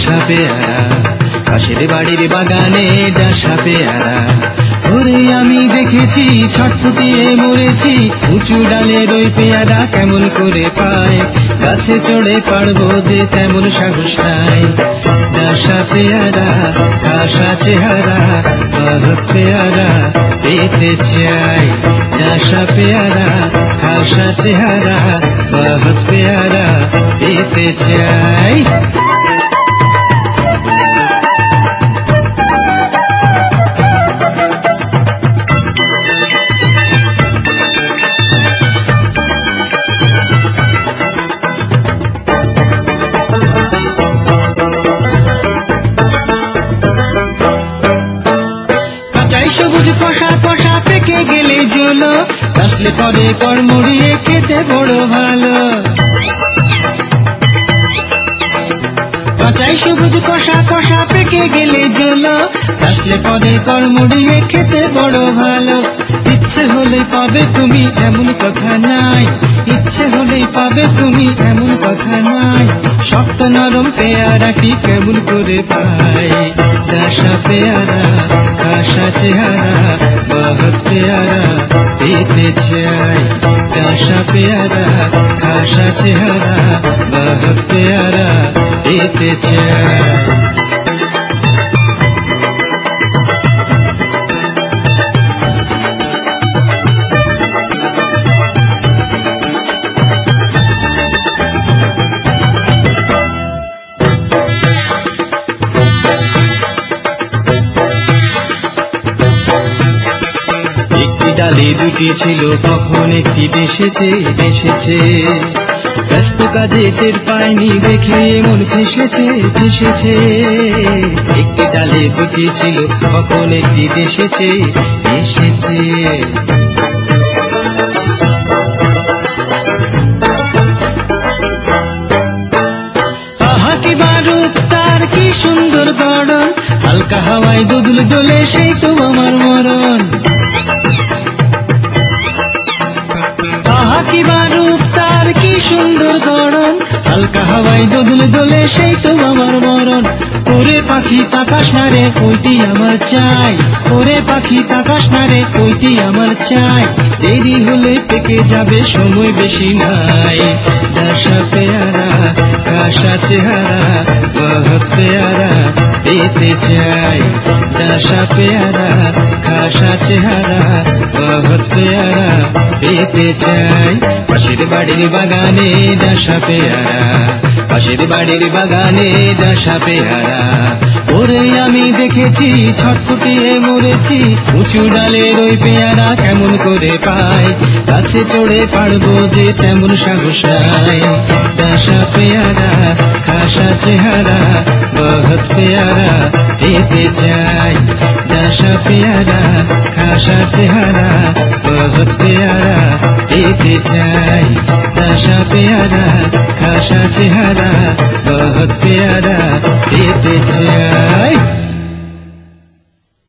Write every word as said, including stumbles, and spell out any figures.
ডাসা পেয়ারা, পাশের বাড়ির বাগানে ডাসা পেয়ারা। ওরে আমি দেখেছি ছটফটিয়ে মরেছি, উঁচু ডালের ওই পেয়ারা কেমন করে পায়, গাছে চড়ে পারবো যে তেমন সাহস নাই। ডাসা পেয়ারা খাসা চেহারা, বহুত পেয়ারা পেতে চাই। ডাসা পেয়ারা খাসা চেহারা, বহুত পেয়ারা পেতে চাই। সবুজ কষা কষা পেকে গেলে জলো, আসলে পরে কর মুড়িয়ে খেতে বড় ভালো। কাঁচাই সবুজ কষা কষা পেকে গেলে জলো, আসলে পরে কর মুড়িয়ে খেতে বড় ভালো। ইচ্ছে হলে পাবে তুমি এমন কথা নাই, ইচ্ছে হলে পাবে তুমি এমন কথা নাই। শক্ত নরম পেয়ারাটি কেমন করে পাই। ডাসা পেয়ারা খাসা চেহারা, বহুত পেয়ারা পেতে চাই। ডাসা পেয়ারা খাসা চেহারা, বহুত পেয়ারা পেতে চাই। ডালে দুটি ছিল তখন একটি ভেসেছে ভেসেছে, ব্যস্ত কাজে টের পায়নি দেখে মন ভেসেছে ভেসেছে। একটি ডালে দুটি ছিল তখন একটি ভেসেছে ভেসেছে। আহা কি বারুদ তার কি সুন্দর গড়ন, হালকা হাওয়ায় দুদুল দোলে সেই তো আমার মরণ। আহা কি বারুদ তার কি সুন্দর গড়ন, হালকা হাওয়ায় দোদুল দোলে সেই তো আমার মরণ। ওরে পাখি তাকাস না রে ওইটি আমার চাই, ওরে পাখি তাকাস না রে ওইটি আমার চাই। দেরি হলে পেকে যাবে সময় বেশি নাই। ডাসা পেয়ারা খাসা চেহারা, বহুত পেয়ারা পেতে চাই। ডাসা পেয়ারা খাসা চেহারা, বহুত পেয়ারা পেতে চাই। পাশের বাড়ির বাগানে ডাসা পেয়ারা, পাশের বাড়ির বাগানে ডাসা পেয়ারা। ওরে আমি দেখেছি ছটফটিয়ে মরেছি, উঁচু ডালের ওই পেয়ারা কেমন করে পাই, গাছে চড়ে পারবো যে তেমন সাহস নাই। ডাসা পেয়ারা খাসা চেহারা, বহুত পেয়ারা পেতে চাই। ডাসা পেয়ারা খাসা চেহারা, বহুত পেয়ারা পেতে চাই। ডাসা পেয়ারা খাসা চেহারা, বহুত পেয়ারা পেতে চাই।